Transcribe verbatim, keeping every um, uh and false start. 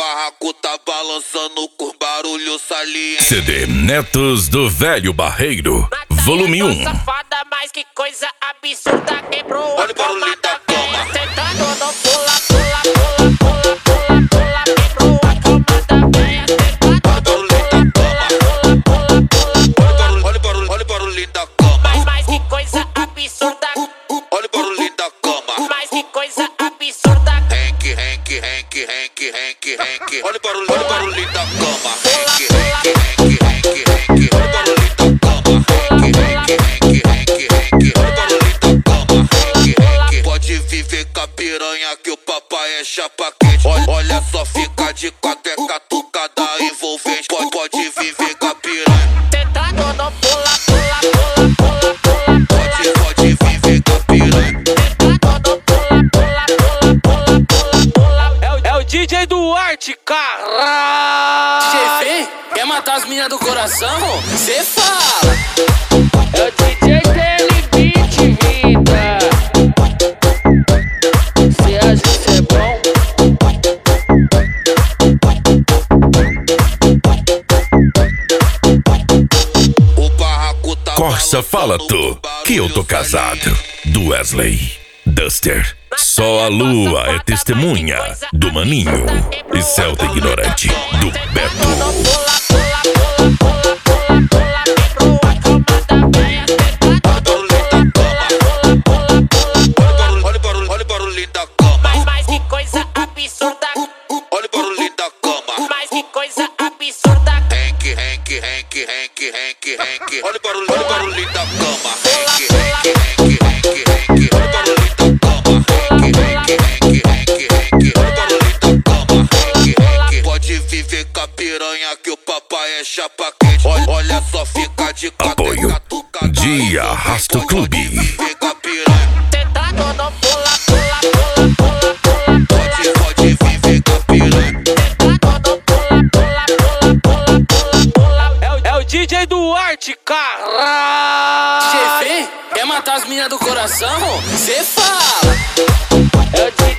barraco tá balançando com barulho saliente. C D Netos do Velho Barreiro, volume um. Safada, mas que coisa absurda, quebrou Olha o barulho da cama. Sentando no pula, pula, pula, pula, pula, pula, quebrou a cama da véia. Sentando no pula, pula, pula, pula, pula. Olha o barulho, olha o barulho da cama. Mas, mas que coisa absurda. Olha o barulho da cama. Mas que coisa absurda. Henk, Henk, Henk, Henk, Henk, Henk. Olha o barulho, olha o barulho da cama. Henk, Henk, Henk, Henk, Henk. Olha o barulho da cama. Henk, Henk, Henk, Henk, Henk. Olha o barulho da cama. Henk, Henk. Pode viver com a piranha que o papai é chapa quente. Olha, olha só, fica de quatro, é catucada envolvente. Pode, pode viver com a piranha. Sentando no pula, pula, pula, pula, pula. Pode, pode viver com a piranha. Sentando no pula, pula, pula, pula, pula, pula. É o, é o D J Duarte, caralho! D J Fê, quer matar as meninas do coração? Cê fala! É o D J Telebit, vida! Cê acha que cê é bom? O barraco tá Corsa fala tu, que eu tô casado. Do Wesley, Duster. Só a lua é testemunha do Maninho. E Celta Ignorante, do Beto. Olha o barulho, olha o barulho da cama. Mas, mas que coisa absurda. Olha o barulho da cama. Mas que coisa absurda. Henk, Henk, Henk, Henk, Henk, Henk. Olha o barulho, olha o barulho da cama. Henk, Henk, Henk, Henk, Henk. Olha o barulho da cama. Henk, Henk, Henk, Henk, Henk. Olha o barulho da cama. Henk, Henk. Pode viver com a piranha que o papai é chapa quente. Olha, olha só, fica de quatro, é Apoio catucada Dia Arrasto Clube. Viver com a piranha. Sentando no pula, pula, pula, pula, pula. Pode, pode viver com a piranha. Sentando no pula, pula, pula, pula, pula, pula. É o, é o D J Duarte, caralho! D J Fê, quer matar as meninas do coração? Cê fala! É o D